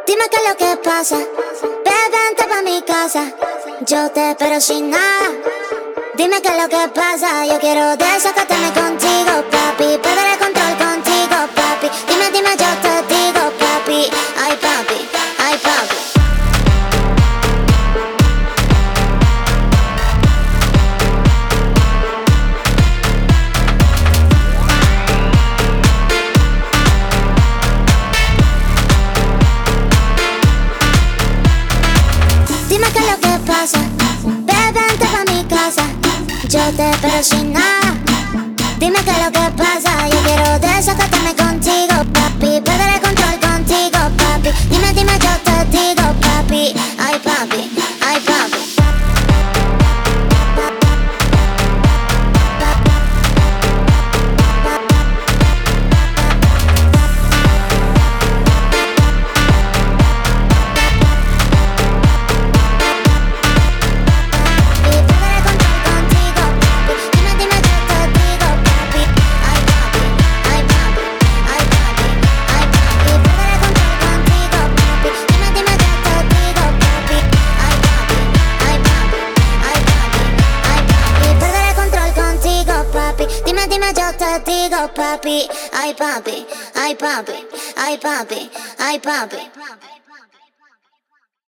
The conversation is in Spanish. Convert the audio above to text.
Dime qué es lo que pasa. Bebé, vente pa' mi casa. Yo te espero sin nada. Dime qué es lo que pasa. Yo quiero desacatarme contigo, papi. Perder el control contigo, papi. Dime, dime, yo te digo, papi. Ay, papi, ay, papi. Dime qué es lo que pasa. Bebé, vente pa' mi casa. Yo te espero sin nada. Dime qué es lo que pasa. Yo quiero desacatarme contigo, papi. Perder el control contigo, papi. Dime, dime, yo te digo, papi. Ay, papi, ay, papi. Dime, dime, yo te digo, papi. Ay, papi, ay, papi, ay, papi, ay, papi.